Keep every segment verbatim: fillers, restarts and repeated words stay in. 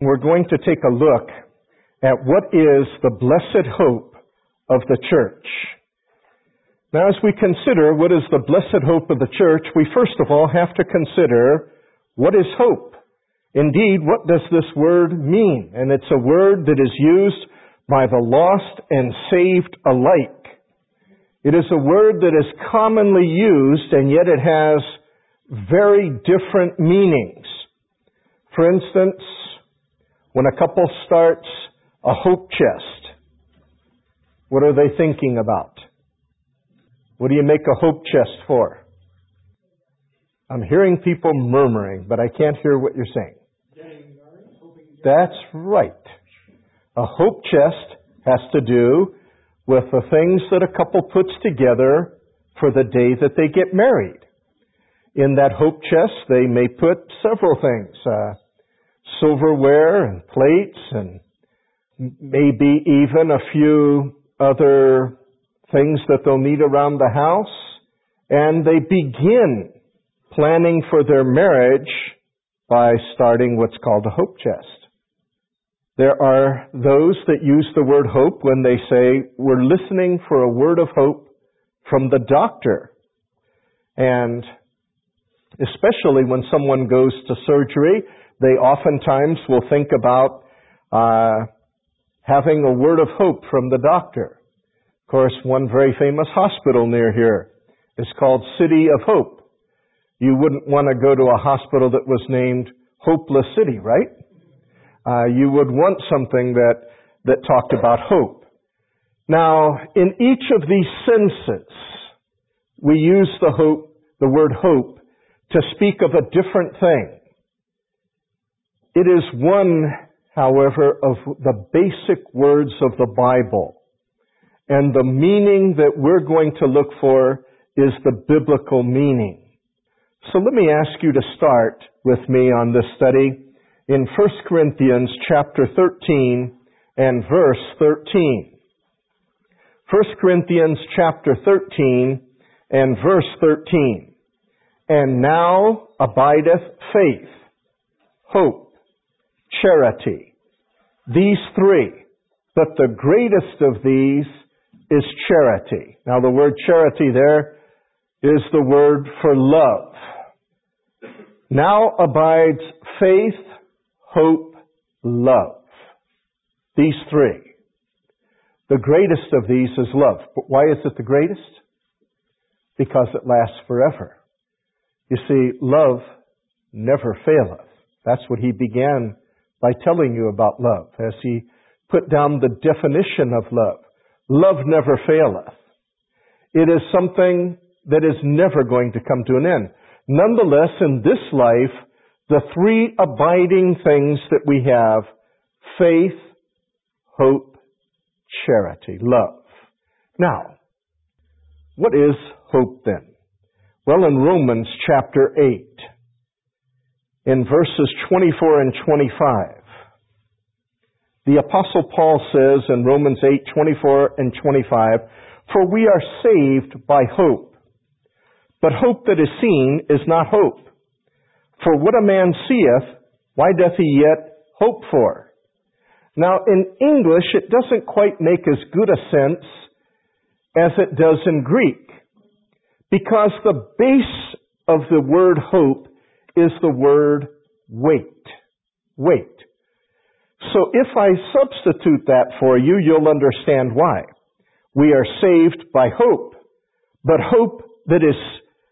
We're going to take a look at what is the blessed hope of the church. Now, as we consider what is the blessed hope of the church, we first of all have to consider what is hope. Indeed, what does this word mean? And it's a word that is used by the lost and saved alike. It is a word that is commonly used, and yet it has very different meanings. For instance, when a couple starts a hope chest, what are they thinking about? What do you make a hope chest for? I'm hearing people murmuring, but I can't hear what you're saying. That's right. A hope chest has to do with the things that a couple puts together for the day that they get married. In that hope chest, they may put several things, uh, silverware and plates and maybe even a few other things that they'll need around the house. And they begin planning for their marriage by starting what's called a hope chest. There are those that use the word hope when they say, we're listening for a word of hope from the doctor. And especially when someone goes to surgery, they oftentimes will think about uh, having a word of hope from the doctor. Of course, one very famous hospital near here is called City of Hope. You wouldn't want to go to a hospital that was named Hopeless City, right? Uh, you would want something that, that talked about hope. Now, in each of these senses, we use the hope, the word hope, to speak of a different thing. It is one, however, of the basic words of the Bible. And the meaning that we're going to look for is the biblical meaning. So let me ask you to start with me on this study in First Corinthians chapter thirteen and verse thirteen. First Corinthians chapter thirteen and verse thirteen. And now abideth faith, hope, charity. These three. But the greatest of these is charity. Now the word charity there is the word for love. Now abides faith, hope, love. These three. The greatest of these is love. But why is it the greatest? Because it lasts forever. You see, love never faileth. That's what he began by telling you about love, as he put down the definition of love. Love never faileth. It is something that is never going to come to an end. Nonetheless, in this life, the three abiding things that we have, faith, hope, charity, love. Now, what is hope then? Well, in Romans chapter eight, in verses twenty-four and twenty-five, the Apostle Paul says in Romans eight, twenty-four and twenty-five, for we are saved by hope. But hope that is seen is not hope. For what a man seeth, why doth he yet hope for? Now, in English, it doesn't quite make as good a sense as it does in Greek, because the base of the word hope is the word wait. Wait. So if I substitute that for you, you'll understand why. We are saved by hope, but hope that is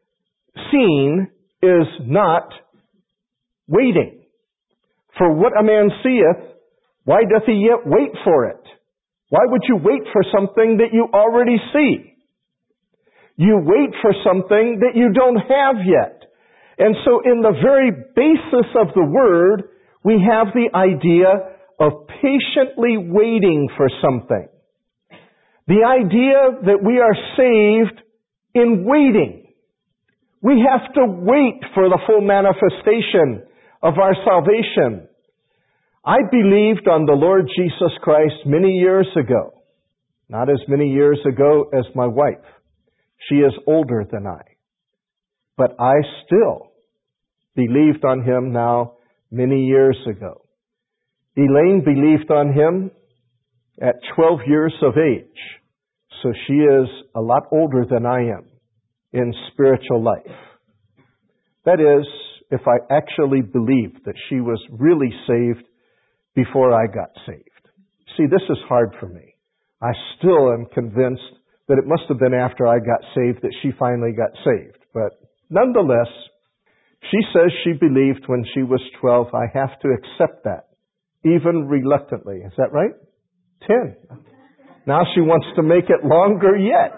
seen is not waiting. For what a man seeth, why doth he yet wait for it? Why would you wait for something that you already see? You wait for something that you don't have yet. And so in the very basis of the word, we have the idea of patiently waiting for something. The idea that we are saved in waiting. We have to wait for the full manifestation of our salvation. I believed on the Lord Jesus Christ many years ago. Not as many years ago as my wife. She is older than I. But I still believed on Him now many years ago. Elaine believed on him at twelve years of age. So she is a lot older than I am in spiritual life. That is, if I actually believed that she was really saved before I got saved. See, this is hard for me. I still am convinced that it must have been after I got saved that she finally got saved. But nonetheless, she says she believed when she was twelve. I have to accept that, even reluctantly. Is that right? Ten. Now she wants to make it longer yet.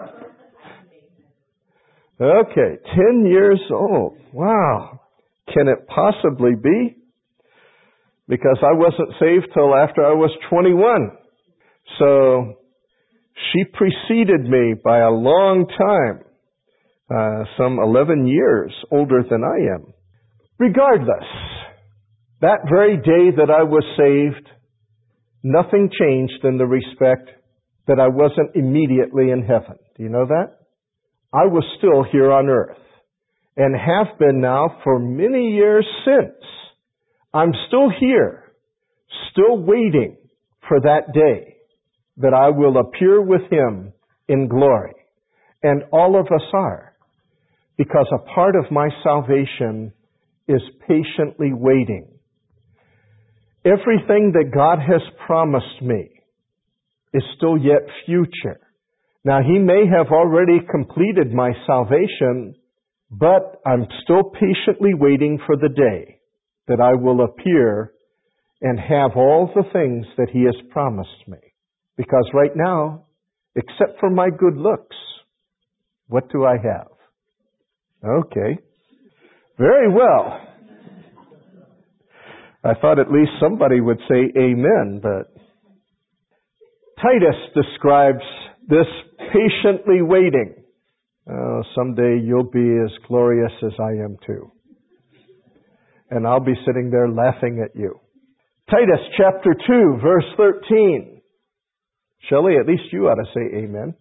Okay, ten years old. Wow. Can it possibly be? Because I wasn't saved till after I was twenty-one. So she preceded me by a long time, uh, some eleven years older than I am. Regardless, that very day that I was saved, nothing changed in the respect that I wasn't immediately in heaven. Do you know that? I was still here on earth and have been now for many years since. I'm still here, still waiting for that day that I will appear with Him in glory. And all of us are, because a part of my salvation is patiently waiting. Everything that God has promised me is still yet future. Now, He may have already completed my salvation, but I'm still patiently waiting for the day that I will appear and have all the things that He has promised me. Because right now, except for my good looks, what do I have? Okay. Very well. I thought at least somebody would say amen, but Titus describes this patiently waiting. Uh, someday you'll be as glorious as I am too. And I'll be sitting there laughing at you. Titus chapter two, verse thirteen. Shelley, at least you ought to say amen.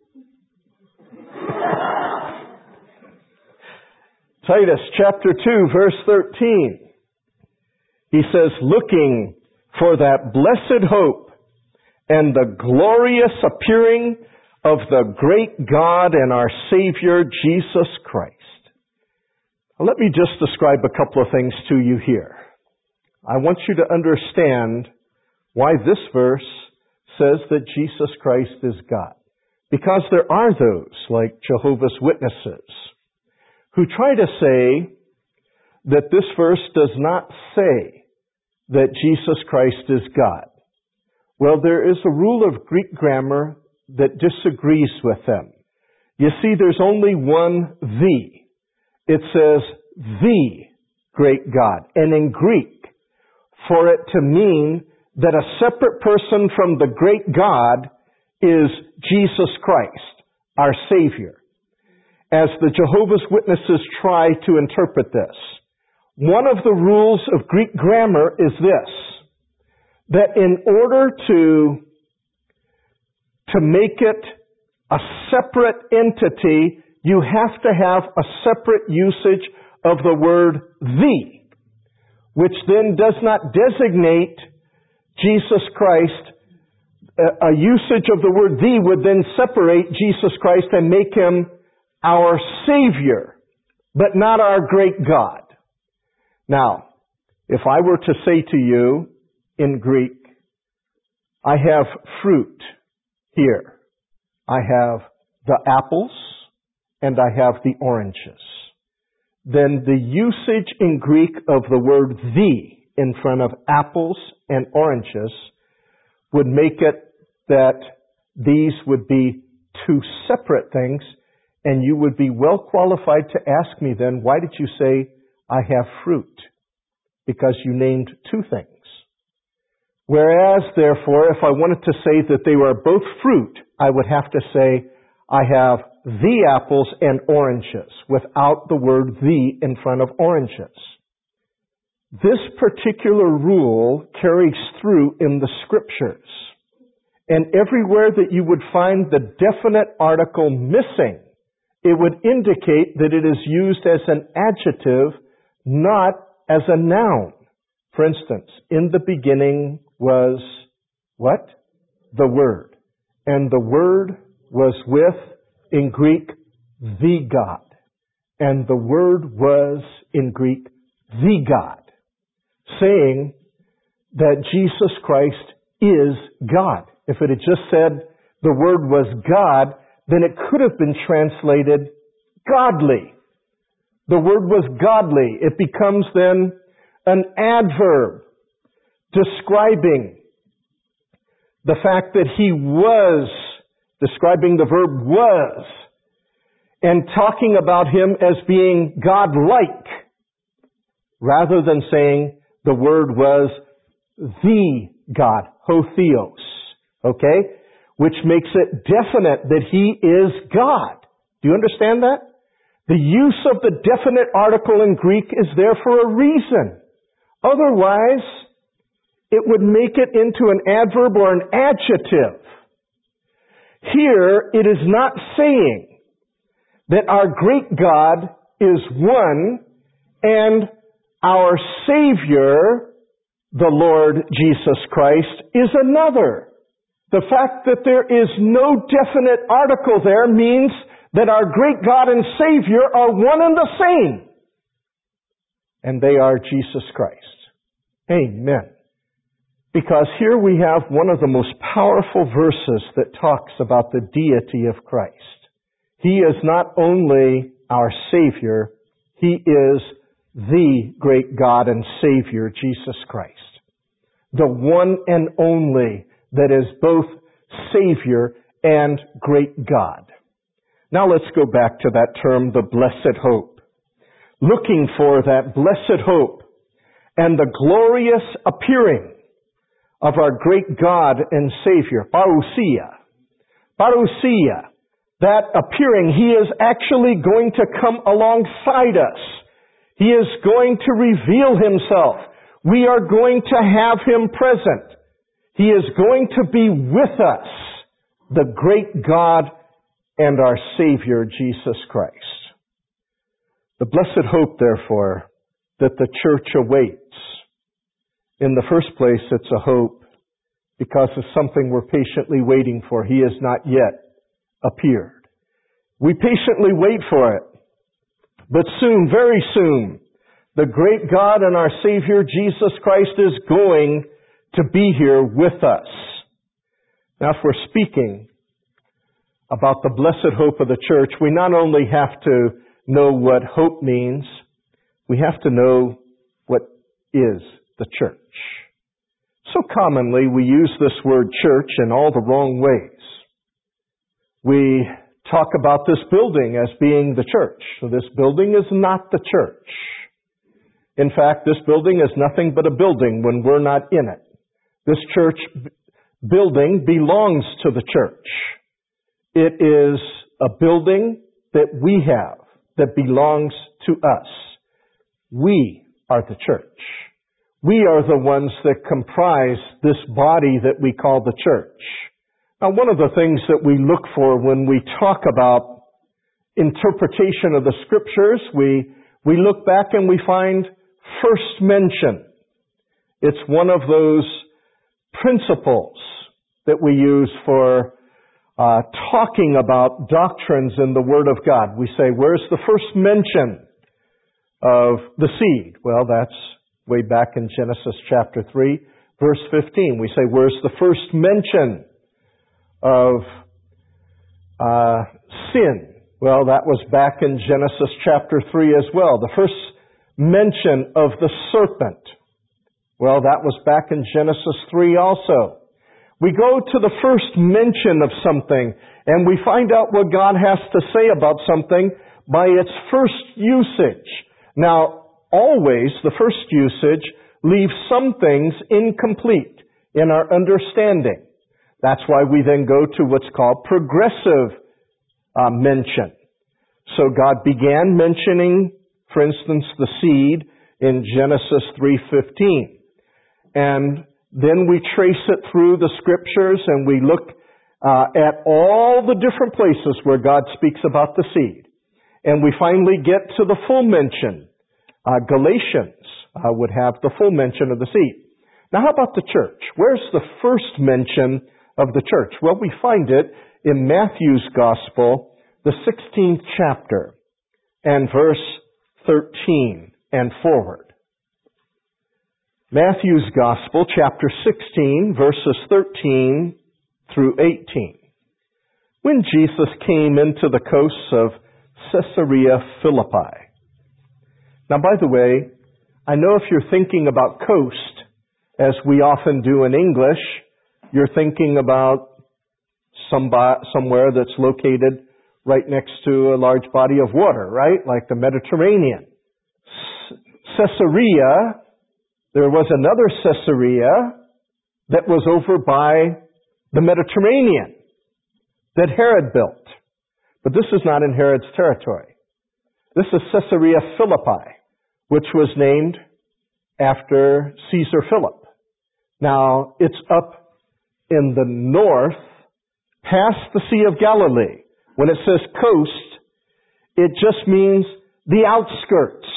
Titus chapter two, verse thirteen. He says, looking for that blessed hope and the glorious appearing of the great God and our Savior, Jesus Christ. Now, let me just describe a couple of things to you here. I want you to understand why this verse says that Jesus Christ is God. Because there are those, like Jehovah's Witnesses, who try to say that this verse does not say that Jesus Christ is God. Well, there is a rule of Greek grammar that disagrees with them. You see, there's only one the. It says the great God. And in Greek, for it to mean that a separate person from the great God is Jesus Christ, our Savior. As the Jehovah's Witnesses try to interpret this, one of the rules of Greek grammar is this, that in order to, to make it a separate entity, you have to have a separate usage of the word the, which then does not designate Jesus Christ. A, a usage of the word the would then separate Jesus Christ and make Him our Savior, but not our great God. Now, if I were to say to you in Greek, I have fruit here. I have the apples and I have the oranges. Then the usage in Greek of the word the in front of apples and oranges would make it that these would be two separate things, and you would be well qualified to ask me then, why did you say I have fruit? Because you named two things. Whereas, therefore, if I wanted to say that they were both fruit, I would have to say I have the apples and oranges without the word the in front of oranges. This particular rule carries through in the Scriptures. And everywhere that you would find the definite article missing, it would indicate that it is used as an adjective, not as a noun. For instance, in the beginning was what? The Word. And the Word was with, in Greek, the God. And the Word was, in Greek, the God. Saying that Jesus Christ is God. If it had just said the Word was God, then it could have been translated godly. The Word was godly. It becomes then an adverb describing the fact that He was, describing the verb was, and talking about Him as being God-like, rather than saying the Word was the God, ho theos, okay? Which makes it definite that He is God. Do you understand that? The use of the definite article in Greek is there for a reason. Otherwise, it would make it into an adverb or an adjective. Here, it is not saying that our great God is one and our Savior, the Lord Jesus Christ, is another. The fact that there is no definite article there means that our great God and Savior are one and the same. And they are Jesus Christ. Amen. Because here we have one of the most powerful verses that talks about the deity of Christ. He is not only our Savior, He is the great God and Savior, Jesus Christ. The one and only that is both Savior and great God. Now let's go back to that term, the blessed hope. Looking for that blessed hope and the glorious appearing of our great God and Savior, parousia. Parousia. That appearing, He is actually going to come alongside us. He is going to reveal Himself. We are going to have Him present. He is going to be with us, the great God and our Savior, Jesus Christ. The blessed hope, therefore, that the church awaits. In the first place, it's a hope because it's something we're patiently waiting for. He has not yet appeared. We patiently wait for it. But soon, very soon, the great God and our Savior, Jesus Christ, is going to be here with us. Now, if we're speaking about the blessed hope of the church, we not only have to know what hope means, we have to know what is the church. So commonly we use this word church in all the wrong ways. We talk about this building as being the church. So this building is not the church. In fact, this building is nothing but a building when we're not in it. This church b- building belongs to the church. It is a building that we have, that belongs to us. We are the church. We are the ones that comprise this body that we call the church. Now, one of the things that we look for when we talk about interpretation of the Scriptures, we, we look back and we find first mention. It's one of those principles that we use for uh, talking about doctrines in the Word of God. We say, where's the first mention of the seed? Well, that's way back in Genesis chapter three, verse fifteen. We say, where's the first mention of uh, sin? Well, that was back in Genesis chapter three as well. The first mention of the serpent. Well, that was back in Genesis three also. We go to the first mention of something and we find out what God has to say about something by its first usage. Now, always the first usage leaves some things incomplete in our understanding. That's why we then go to what's called progressive uh, mention. So God began mentioning, for instance, the seed in Genesis three fifteen. And then we trace it through the Scriptures and we look uh, at all the different places where God speaks about the seed. And we finally get to the full mention. Uh, Galatians uh, would have the full mention of the seed. Now how about the church? Where's the first mention of the church? Well, we find it in Matthew's Gospel, the sixteenth chapter, and verse thirteen and forward. Matthew's Gospel, chapter sixteen, verses thirteen through eighteen. When Jesus came into the coasts of Caesarea Philippi. Now, by the way, I know if you're thinking about coast, as we often do in English, you're thinking about somebody, somewhere that's located right next to a large body of water, right? Like the Mediterranean. Caesarea, there was another Caesarea that was over by the Mediterranean that Herod built. But this is not in Herod's territory. This is Caesarea Philippi, which was named after Caesar Philip. Now, it's up in the north, past the Sea of Galilee. When it says coast, it just means the outskirts.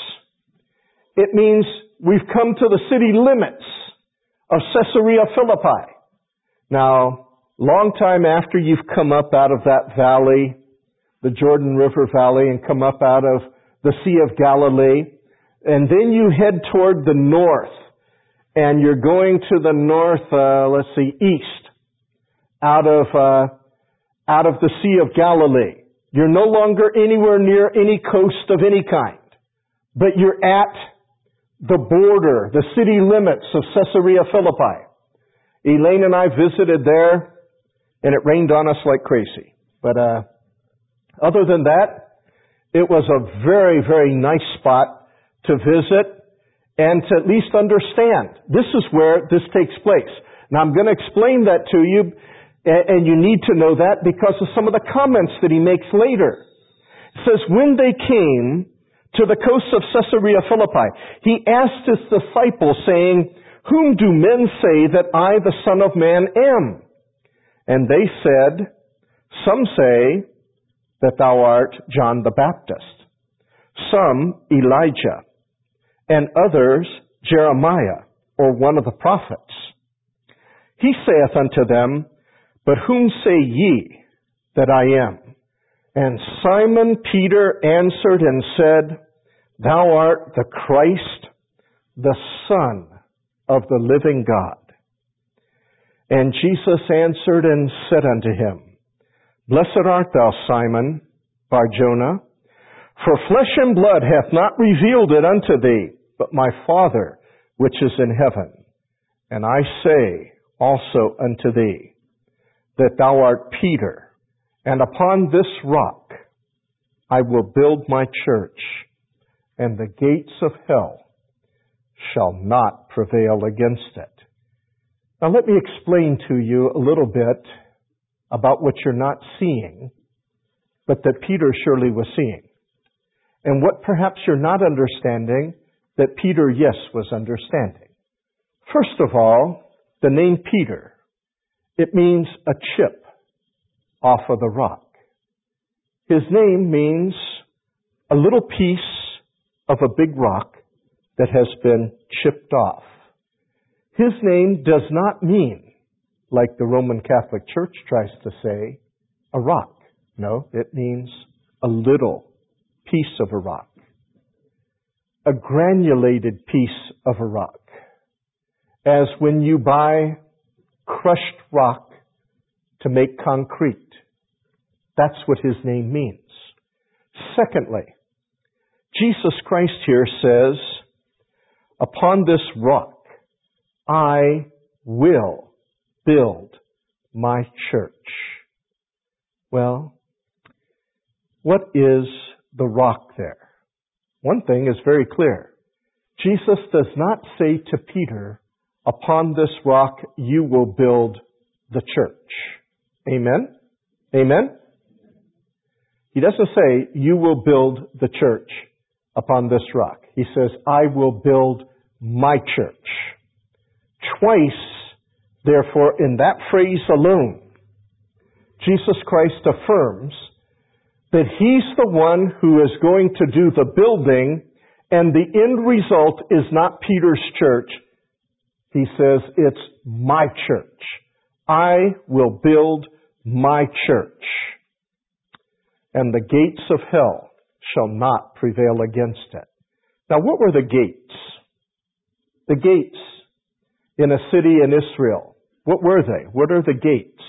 It means we've come to the city limits of Caesarea Philippi. Now, long time after you've come up out of that valley, the Jordan River Valley, and come up out of the Sea of Galilee, and then you head toward the north, and you're going to the north, uh, let's see, east, out of uh, out of the Sea of Galilee. You're no longer anywhere near any coast of any kind, but you're at the border, the city limits of Caesarea Philippi. Elaine and I visited there, and it rained on us like crazy. But uh, other than that, it was a very, very nice spot to visit and to at least understand. This is where this takes place. Now, I'm going to explain that to you, and you need to know that because of some of the comments that he makes later. It says, when they came to the coast of Caesarea Philippi, he asked his disciples, saying, whom do men say that I, the Son of Man, am? And they said, some say that thou art John the Baptist, some Elijah, and others Jeremiah, or one of the prophets. He saith unto them, but whom say ye that I am? And Simon Peter answered and said, thou art the Christ, the Son of the living God. And Jesus answered and said unto him, blessed art thou, Simon Bar-Jonah, for flesh and blood hath not revealed it unto thee, but my Father which is in heaven. And I say also unto thee, that thou art Peter, and upon this rock I will build my church, and the gates of hell shall not prevail against it. Now let me explain to you a little bit about what you're not seeing, but that Peter surely was seeing. And what perhaps you're not understanding, that Peter, yes, was understanding. First of all, the name Peter, it means a chip off of the rock. His name means a little piece of a big rock that has been chipped off. His name does not mean, like the Roman Catholic Church tries to say, a rock. No, it means a little piece of a rock. A granulated piece of a rock. As when you buy crushed rock to make concrete. That's what his name means. Secondly, Jesus Christ here says, upon this rock, I will build my church. Well, what is the rock there? One thing is very clear. Jesus does not say to Peter, upon this rock you will build the church. Amen? Amen? He doesn't say, you will build the church upon this rock. He says, I will build my church. Twice, therefore, in that phrase alone, Jesus Christ affirms that He's the one who is going to do the building, and the end result is not Peter's church. He says, it's my church. I will build my church, and the gates of hell shall not prevail against it. Now, what were the gates? The gates in a city in Israel, what were they? What are the gates?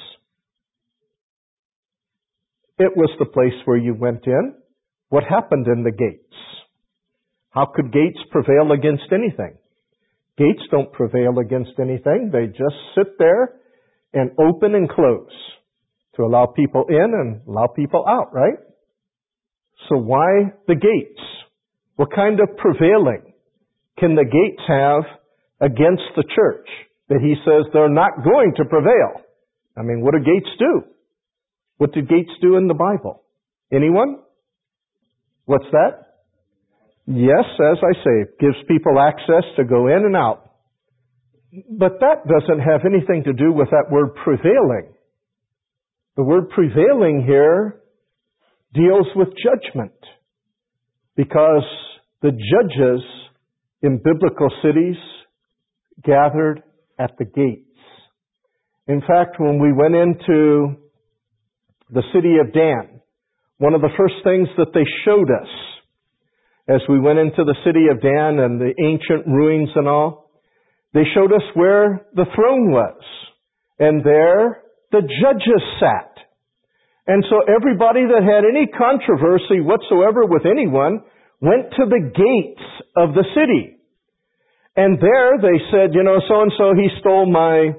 It was the place where you went in. What happened in the gates? How could gates prevail against anything? Gates don't prevail against anything. They just sit there and open and close to allow people in and allow people out, right? So why the gates? What kind of prevailing can the gates have against the church that he says they're not going to prevail? I mean, what do gates do? What did gates do in the Bible? Anyone? What's that? Yes, as I say, it gives people access to go in and out. But that doesn't have anything to do with that word prevailing. The word prevailing here deals with judgment, because the judges in biblical cities gathered at the gates. In fact, when we went into the city of Dan, one of the first things that they showed us as we went into the city of Dan and the ancient ruins and all, they showed us where the throne was. And there the judges sat. And so everybody that had any controversy whatsoever with anyone went to the gates of the city. And there they said, you know, so-and-so, he stole my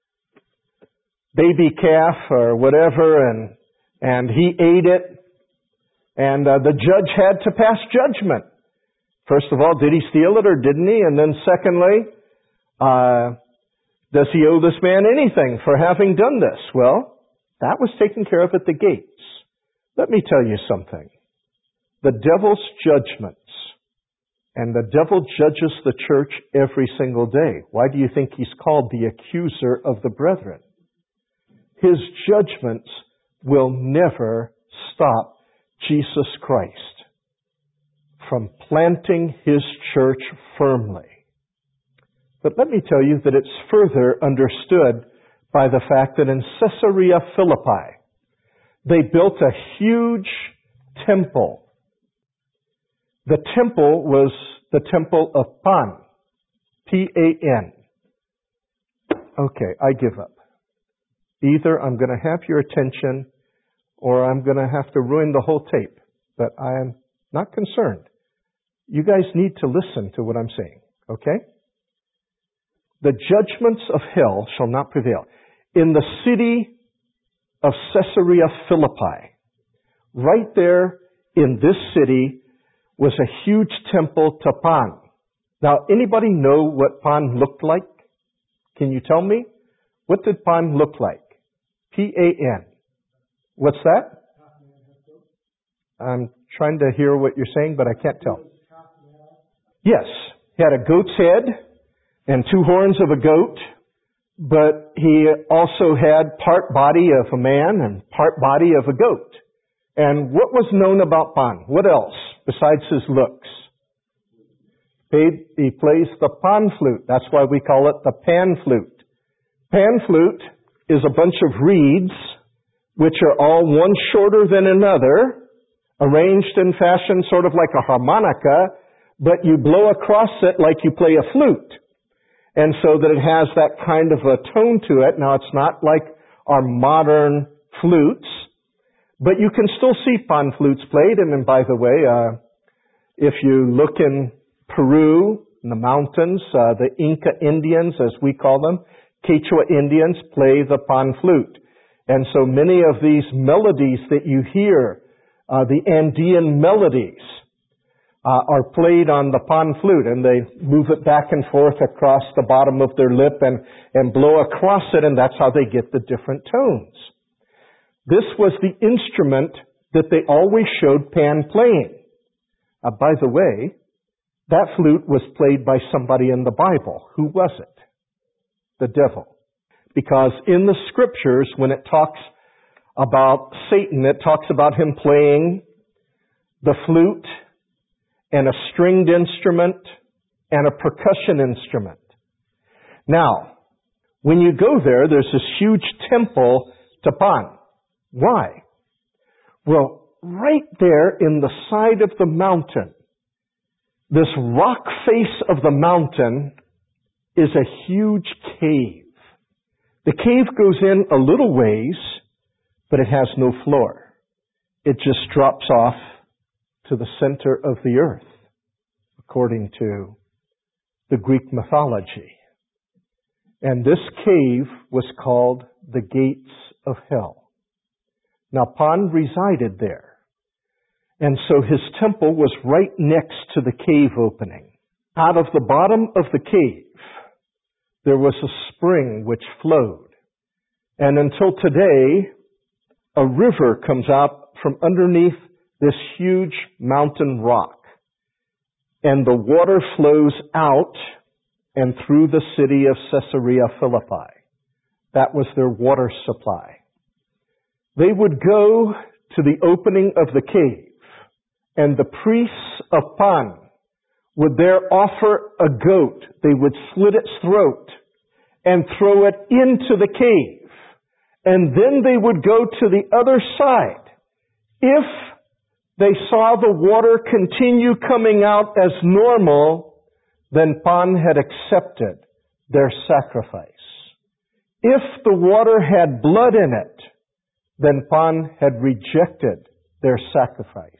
baby calf or whatever, and and he ate it. And uh, the judge had to pass judgment. First of all, did he steal it or didn't he? And then secondly, uh, does he owe this man anything for having done this? Well, that was taken care of at the gates. Let me tell you something. The devil's judgments, and the devil judges the church every single day. Why do you think he's called the accuser of the brethren? His judgments will never stop Jesus Christ from planting His church firmly. But let me tell you that it's further understood by the fact that in Caesarea Philippi, they built a huge temple. The temple was the temple of Pan, P A N. Okay, I give up. Either I'm going to have your attention or I'm going to have to ruin the whole tape. But I am not concerned. You guys need to listen to what I'm saying, okay? The judgments of hell shall not prevail. In the city of Caesarea Philippi, right there in this city was a huge temple to Pan. Now, anybody know what Pan looked like? Can you tell me? What did Pan look like? P A N. What's that? I'm trying to hear what you're saying, but I can't tell. Yes. He had a goat's head and two horns of a goat, but he also had part body of a man and part body of a goat. And what was known about Pan? What else besides his looks? He, he plays the pan flute. That's why we call it the pan flute. Pan flute is a bunch of reeds which are all one shorter than another, arranged in fashion sort of like a harmonica, but you blow across it like you play a flute. And so that it has that kind of a tone to it. Now, it's not like our modern flutes, but you can still see pan flutes played. And then, by the way, uh, if you look in Peru, in the mountains, uh, the Inca Indians, as we call them, Quechua Indians, play the pan flute. And so many of these melodies that you hear, uh, the Andean melodies, uh, are played on the pan flute, and they move it back and forth across the bottom of their lip and, and blow across it, and that's how they get the different tones. This was the instrument that they always showed Pan playing. Uh, by the way, that flute was played by somebody in the Bible. Who was it? The devil. Because in the scriptures, when it talks about Satan, it talks about him playing the flute and a stringed instrument and a percussion instrument. Now, when you go there, there's this huge temple to Pan. Why? Well, right there in the side of the mountain, this rock face of the mountain is a huge cave. The cave goes in a little ways, but it has no floor. It just drops off to the center of the earth, according to the Greek mythology. And this cave was called the Gates of Hell. Now, Pan resided there. And so his temple was right next to the cave opening. Out of the bottom of the cave, there was a spring which flowed. And until today, a river comes out from underneath this huge mountain rock. And the water flows out and through the city of Caesarea Philippi. That was their water supply. They would go to the opening of the cave, and the priests of Pan would there offer a goat. They would slit its throat and throw it into the cave. And then they would go to the other side. If they saw the water continue coming out as normal, then Pan had accepted their sacrifice. If the water had blood in it, then Pan had rejected their sacrifice.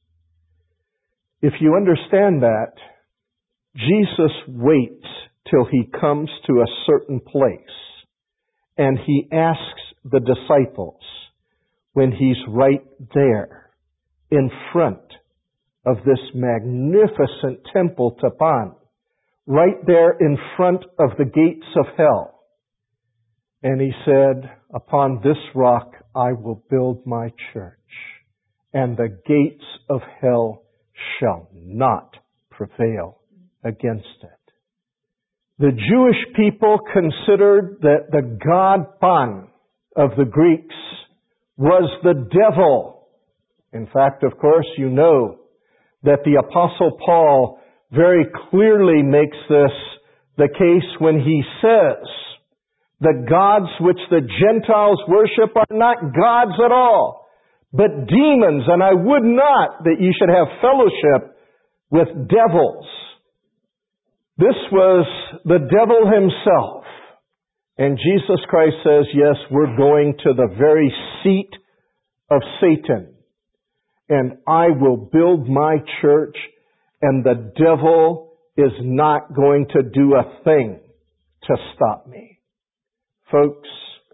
If you understand that, Jesus waits till he comes to a certain place, and he asks the disciples when he's right there in front of this magnificent temple to Pan, right there in front of the gates of hell. And he said, upon this rock I will build my church, and the gates of hell shall not prevail against it. The Jewish people considered that the god Pan of the Greeks was the devil. In fact, of course, you know that the Apostle Paul very clearly makes this the case when he says, the gods which the Gentiles worship are not gods at all, but demons, and I would not that you should have fellowship with devils. This was the devil himself. And Jesus Christ says, yes, we're going to the very seat of Satan. And I will build my church, and the devil is not going to do a thing to stop me. Folks,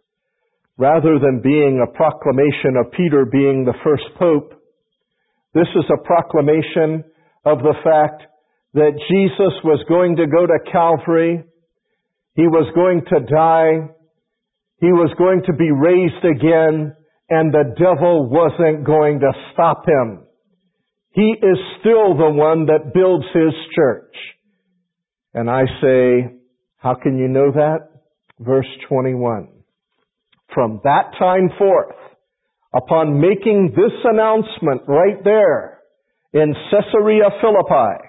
rather than being a proclamation of Peter being the first pope, this is a proclamation of the fact that Jesus was going to go to Calvary. He was going to die. He was going to be raised again, and the devil wasn't going to stop him. He is still the one that builds his church. And I say, how can you know that? Verse twenty-one. From that time forth, upon making this announcement right there in Caesarea Philippi,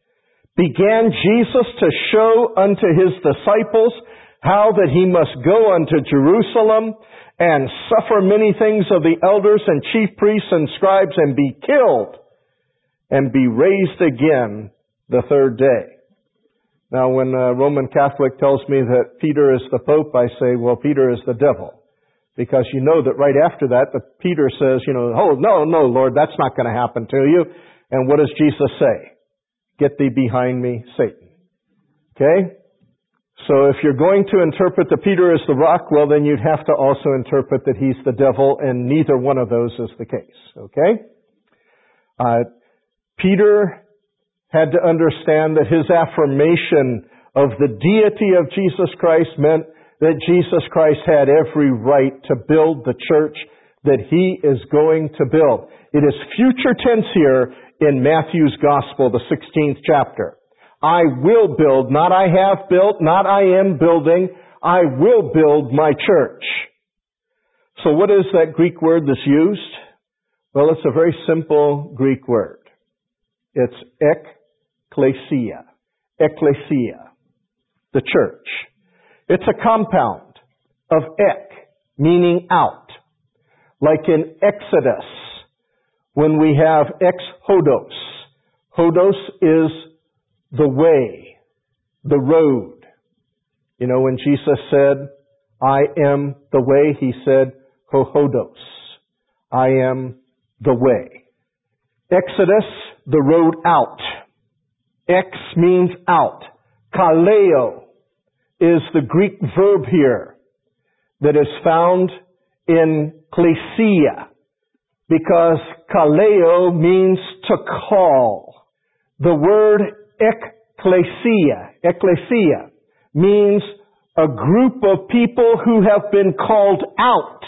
began Jesus to show unto his disciples how that he must go unto Jerusalem and suffer many things of the elders and chief priests and scribes and be killed and be raised again the third day. Now, when a Roman Catholic tells me that Peter is the Pope, I say, well, Peter is the devil. Because you know that right after that, the Peter says, you know, oh, no, no, Lord, that's not going to happen to you. And what does Jesus say? Get thee behind me, Satan. Okay? So if you're going to interpret that Peter is the rock, well, then you'd have to also interpret that he's the devil, and neither one of those is the case. Okay? Uh, Peter had to understand that his affirmation of the deity of Jesus Christ meant that Jesus Christ had every right to build the church that he is going to build. It is future tense here in Matthew's Gospel, the sixteenth chapter. I will build, not I have built, not I am building, I will build my church. So what is that Greek word that's used? Well, it's a very simple Greek word. It's ekklesia. Ekklesia. The church. It's a compound of ek, meaning out. Like in Exodus, when we have ex hodos. Hodos is the way, the road. You know, when Jesus said, I am the way, He said, ho hodos. I am the way. Exodus, the road out. Ex means out. Kaleo is the Greek verb here that is found in klesia, because kaleo means to call. The word ekklesia, ekklesia, means a group of people who have been called out.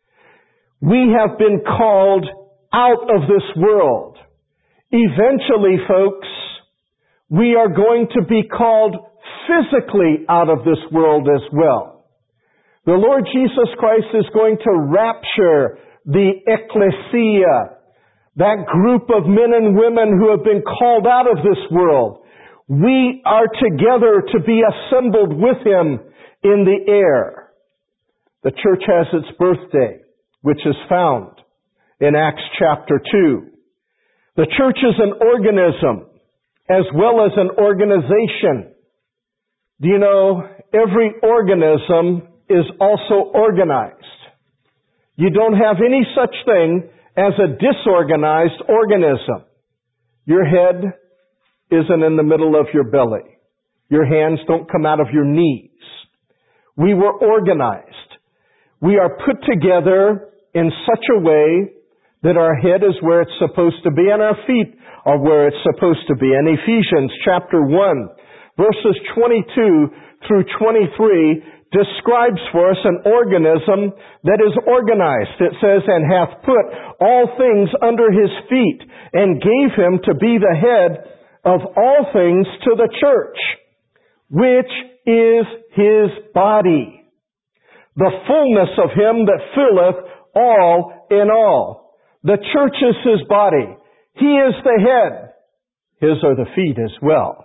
We have been called out of this world. Eventually, folks, we are going to be called physically out of this world as well. The Lord Jesus Christ is going to rapture the ecclesia, that group of men and women who have been called out of this world. We are together to be assembled with Him in the air. The church has its birthday, which is found in Acts chapter two. The church is an organism as well as an organization. Do you know, every organism is also organized. You don't have any such thing as a disorganized organism. Your head isn't in the middle of your belly. Your hands don't come out of your knees. We were organized. We are put together in such a way that our head is where it's supposed to be and our feet are where it's supposed to be. In Ephesians chapter one, verses twenty-two through twenty-three describes for us an organism that is organized. It says, and hath put all things under His feet, and gave Him to be the head of all things to the church, which is His body, the fullness of Him that filleth all in all. The church is His body. He is the head. His are the feet as well.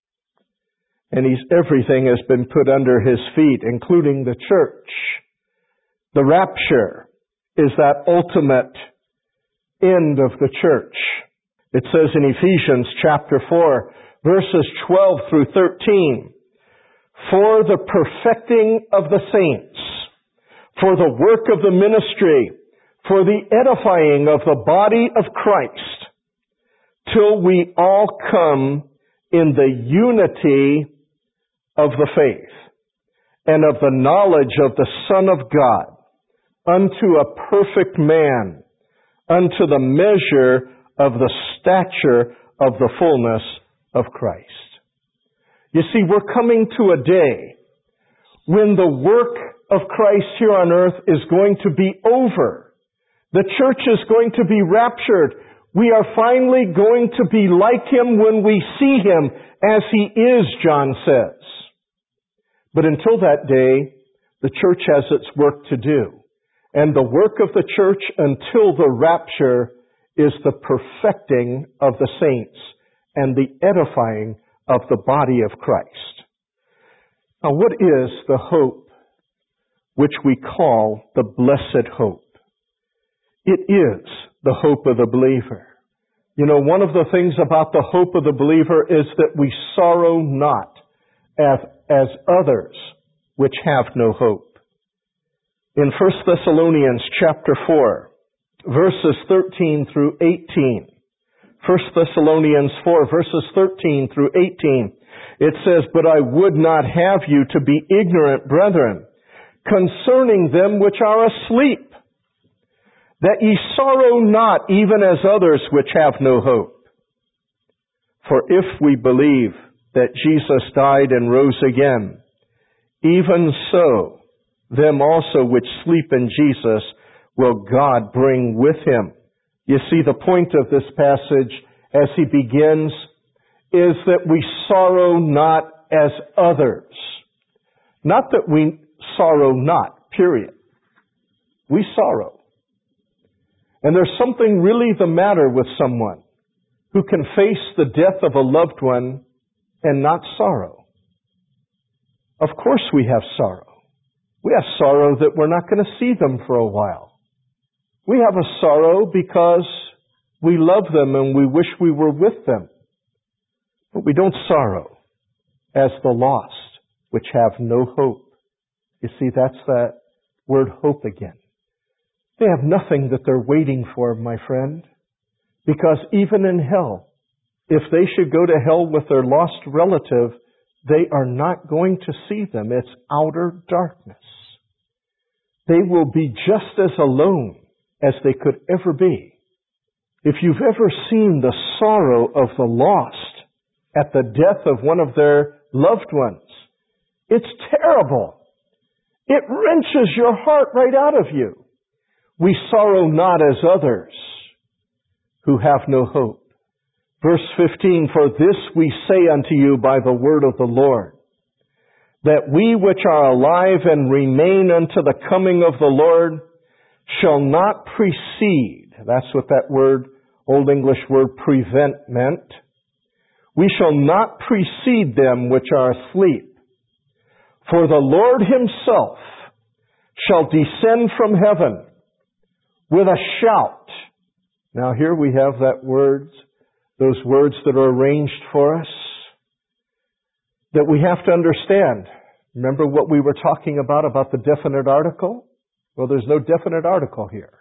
And he's, everything has been put under His feet, including the church. The rapture is that ultimate end of the church. It says in Ephesians chapter four, verses twelve through thirteen, for the perfecting of the saints, for the work of the ministry, for the edifying of the body of Christ, till we all come in the unity of the faith, and of the knowledge of the Son of God, unto a perfect man, unto the measure of the stature of the fullness of Christ. You see, we're coming to a day when the work of Christ here on earth is going to be over. The church is going to be raptured. We are finally going to be like Him when we see Him as He is, John says. But until that day, the church has its work to do. And the work of the church until the rapture is the perfecting of the saints and the edifying of the body of Christ. Now, what is the hope which we call the blessed hope? It is the hope of the believer. You know, one of the things about the hope of the believer is that we sorrow not as, as others which have no hope. In First Thessalonians chapter four, verses thirteen through eighteen, First Thessalonians four, verses thirteen through eighteen, it says, but I would not have you to be ignorant, brethren, concerning them which are asleep, that ye sorrow not, even as others which have no hope. For if we believe that Jesus died and rose again, even so, them also which sleep in Jesus will God bring with Him. You see, the point of this passage as he begins is that we sorrow not as others. Not that we sorrow not, period. We sorrow. And there's something really the matter with someone who can face the death of a loved one and not sorrow. Of course we have sorrow. We have sorrow that we're not going to see them for a while. We have a sorrow because we love them and we wish we were with them. But we don't sorrow as the lost, which have no hope. You see, that's that word hope again. They have nothing that they're waiting for, my friend. Because even in hell, if they should go to hell with their lost relative, they are not going to see them. It's outer darkness. They will be just as alone as they could ever be. If you've ever seen the sorrow of the lost at the death of one of their loved ones, it's terrible. It wrenches your heart right out of you. We sorrow not as others who have no hope. Verse fifteen, for this we say unto you by the word of the Lord, that we which are alive and remain unto the coming of the Lord shall not precede. That's what that word, Old English word prevent meant. We shall not precede them which are asleep. For the Lord himself shall descend from heaven with a shout. Now here we have that words, those words that are arranged for us, that we have to understand. Remember what we were talking about, about the definite article? Well, there's no definite article here.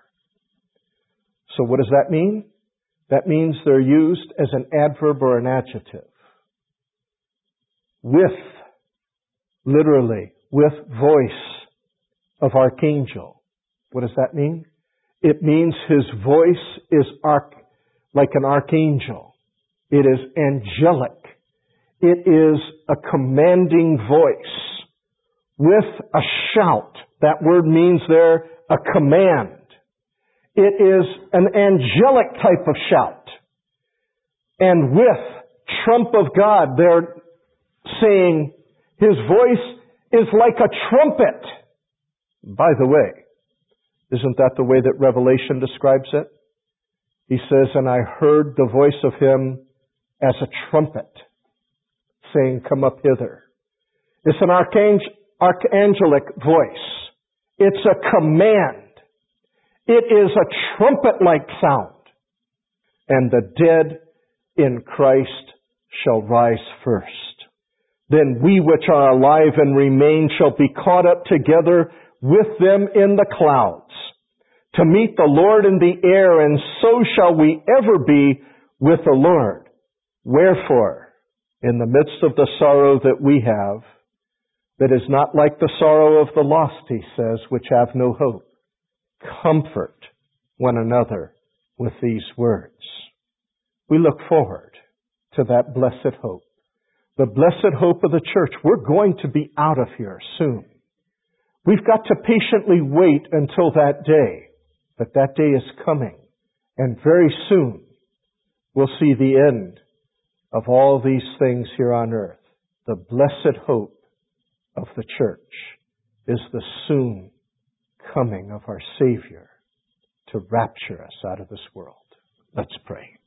So what does that mean? That means they're used as an adverb or an adjective. With, literally, with voice of archangel. What does that mean? It means his voice is arch, like an archangel. It is angelic. It is a commanding voice with a shout. That word means there a command. It is an angelic type of shout. And with trump of God, they're saying his voice is like a trumpet. By the way, isn't that the way that Revelation describes it? He says, and I heard the voice of him as a trumpet, saying, come up hither. It's an archangel, archangelic voice. It's a command. It is a trumpet-like sound. And the dead in Christ shall rise first. Then we which are alive and remain shall be caught up together with them in the clouds, to meet the Lord in the air, and so shall we ever be with the Lord. Wherefore, in the midst of the sorrow that we have, that is not like the sorrow of the lost, he says, which have no hope, comfort one another with these words. We look forward to that blessed hope. The blessed hope of the church. We're going to be out of here soon. We've got to patiently wait until that day. But that day is coming. And very soon we'll see the end of all these things here on earth. The blessed hope of the church is the soon coming of our Savior to rapture us out of this world. Let's pray.